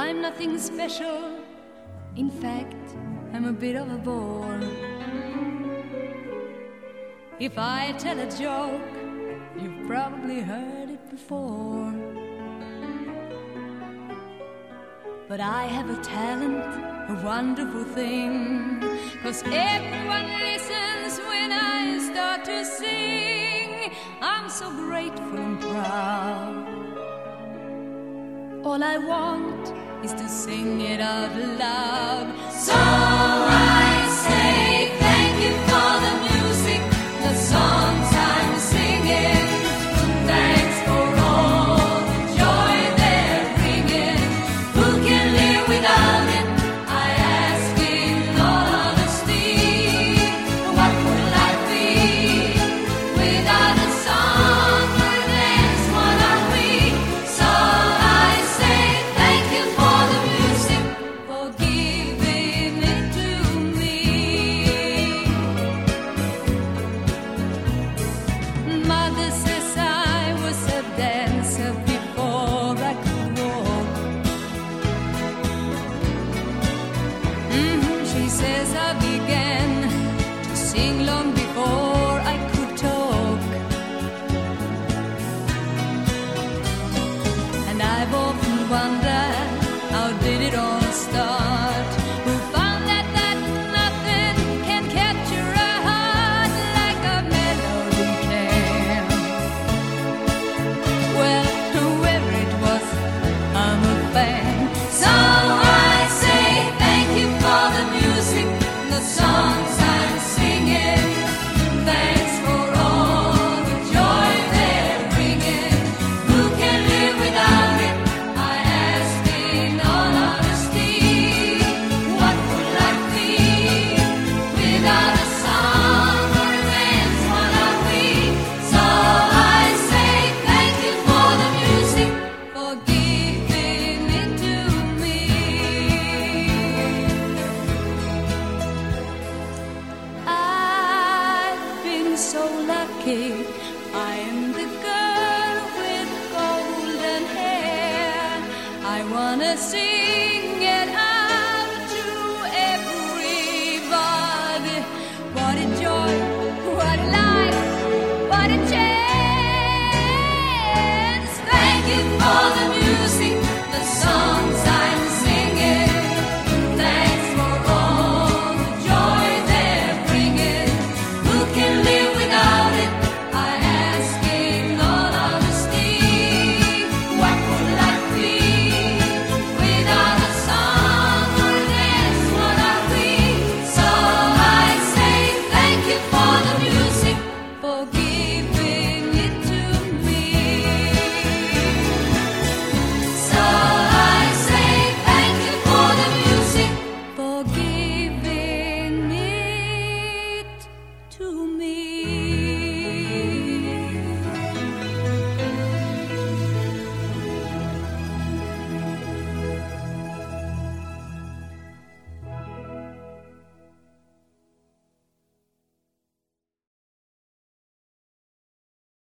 I'm nothing special. In fact, I'm a bit of a bore. If I tell a joke, you've probably heard it before. But I have a talent, a wonderful thing, 'cause everyone listens when I start to sing. I'm so grateful and proud. All I want is to sing it out loud. So I say thank you for the music, the songs I'm singing. Thanks for all the joy they're bringing. Who can live without it? I ask in all honesty. What would life be without a song or a dance? What are we? So I say thank you for the music, for giving it to me. Mother says I was a dancer before I could walk. She says I began to sing long before I could talk. And I've often wondered, how did it all start? Who found that nothing can capture a heart like a melody can? Well, whoever it was, I'm a fan. So I say thank you for the music, the songs I'm singing. Thanks for all the joy they're bringing. Who can live without it? I ask in all honesty. What would life be without a song or a dance? What are we? So I say thank you for the music, for giving it to me. I've been so lucky. I am the girl with golden hair. I wanna see